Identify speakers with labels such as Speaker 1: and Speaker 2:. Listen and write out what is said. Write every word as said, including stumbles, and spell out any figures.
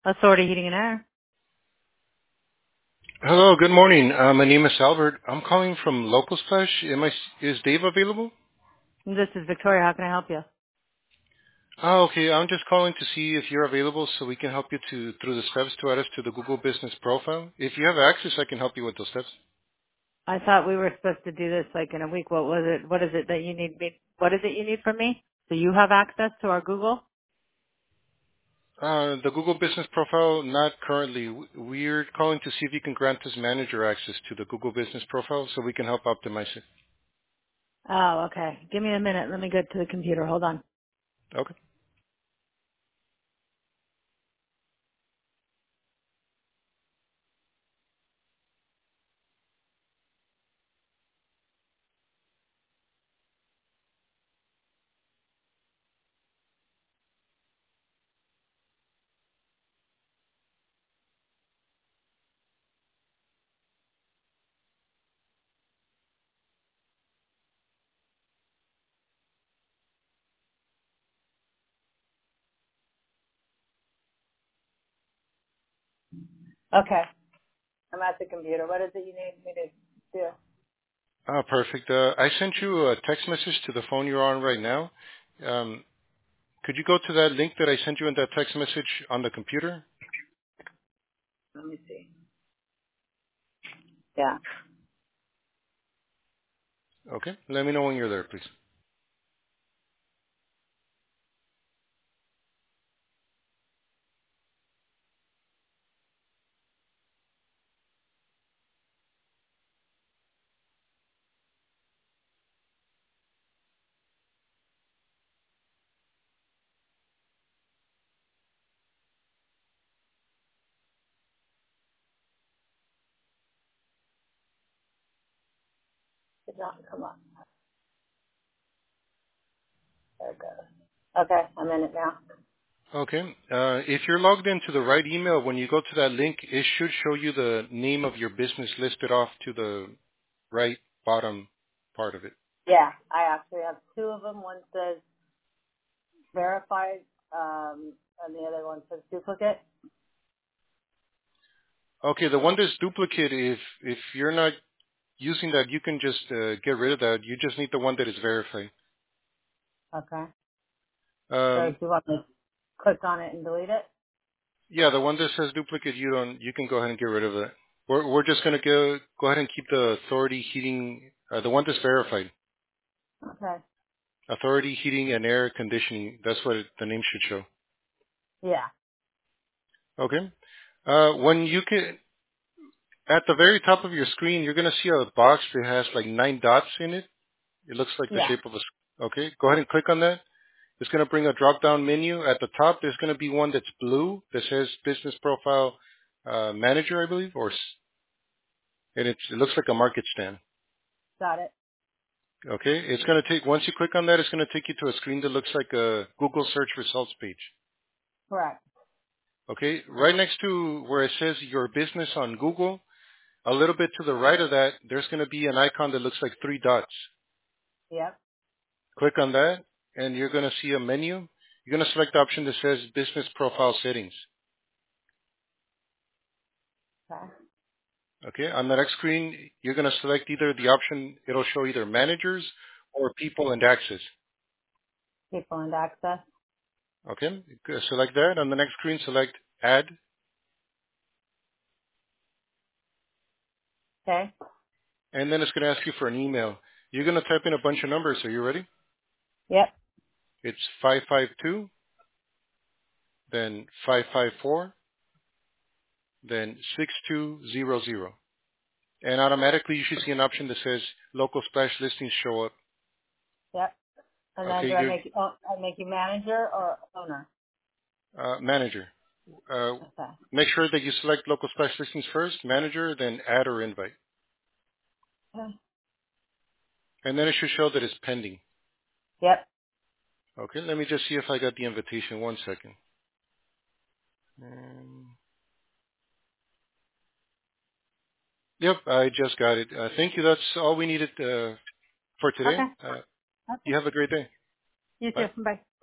Speaker 1: Authority Heating and Air.
Speaker 2: Hello, good morning. Uh, my name is Albert. I'm calling from Local Splash. Am I, is Dave available?
Speaker 1: This is Victoria. How can I help you?
Speaker 2: Oh, okay. I'm just calling to see if you're available so we can help you to through the steps to add us to the Google Business Profile. If you have access, I can help you with those steps.
Speaker 1: I thought we were supposed to do this like in a week. What was it? What is it that you need me? What is it you need from me? So you have access to our Google?
Speaker 2: Uh, the Google Business Profile, not currently. We're calling to see if you can grant us manager access to the Google Business Profile so we can help optimize it.
Speaker 1: Oh, okay. Give me a minute. Let me go to the computer. Hold on.
Speaker 2: Okay.
Speaker 1: Okay. I'm at the computer. What is it you need me to do?
Speaker 2: Ah, perfect. Uh, I sent you a text message to the phone you're on right now. Um, could you go to that link that I sent you in that text message on the computer?
Speaker 1: Let me see. Yeah.
Speaker 2: Okay. Let me know when you're there, please.
Speaker 1: Did not come up. There it goes. Okay. I'm in it now.
Speaker 2: Okay. Uh, if you're logged into the right email, when you go to that link, it should show you the name of your business listed off to the right bottom part of it.
Speaker 1: Yeah. I actually have two of them. One says verified, um, and the other one says duplicate.
Speaker 2: Okay, the one that's duplicate, if if you're not using that, you can just uh, get rid of that. You just need the one that is verified.
Speaker 1: Okay. So
Speaker 2: Um,
Speaker 1: do you want me to click on it and delete it?
Speaker 2: yeah, the one that says duplicate, you don't. You can go ahead and get rid of that. We're we're just gonna go go ahead and keep the authority heating, uh, the one that's verified.
Speaker 1: Okay.
Speaker 2: Authority heating and air conditioning. That's what it, the name should show.
Speaker 1: Yeah.
Speaker 2: Okay. Uh, when you can, at the very top of your screen, you're going to see a box that has like nine dots in it. It looks like the
Speaker 1: Yeah.
Speaker 2: shape of a. s- Okay. Go ahead and click on that. It's going to bring a drop-down menu. At the top, there's going to be one that's blue that says Business Profile uh, Manager, I believe, or s- and it's, it looks like a market stand.
Speaker 1: Got it.
Speaker 2: Okay. It's going to take once you click on that, it's going to take you to a screen that looks like a Google search results page.
Speaker 1: Correct.
Speaker 2: Okay. Right next to where it says your business on Google, a little bit to the right of that, there's going to be an icon that looks like three dots.
Speaker 1: Yep.
Speaker 2: Click on that, and you're going to see a menu. You're going to select the option that says Business Profile Settings.
Speaker 1: Okay.
Speaker 2: Okay, on the next screen, you're going to select either the option, it'll show either Managers or People and Access.
Speaker 1: People and access.
Speaker 2: Okay, Go- select that. On the next screen, select Add,
Speaker 1: Okay.
Speaker 2: and then it's going to ask you for an email. You're going to type in a bunch of numbers. Are you ready?
Speaker 1: Yep.
Speaker 2: It's five five two, then five five four, then six two zero zero. And automatically you should see an option that says local splash listings show up.
Speaker 1: Yep. And then
Speaker 2: Okay,
Speaker 1: do I
Speaker 2: your
Speaker 1: make oh, I make you manager or owner?
Speaker 2: uh, manager. Uh,
Speaker 1: Okay.
Speaker 2: make sure that you select local splash listings first, manager, then add or invite.
Speaker 1: Okay.
Speaker 2: And then it should show that it's pending.
Speaker 1: Yep.
Speaker 2: Okay, let me just see if I got the invitation. One second. Um, yep, I just got it. Uh, thank you. That's all we needed uh, for today.
Speaker 1: Okay.
Speaker 2: Uh,
Speaker 1: Okay.
Speaker 2: you have a great day.
Speaker 1: You
Speaker 2: Bye.
Speaker 1: too. Bye.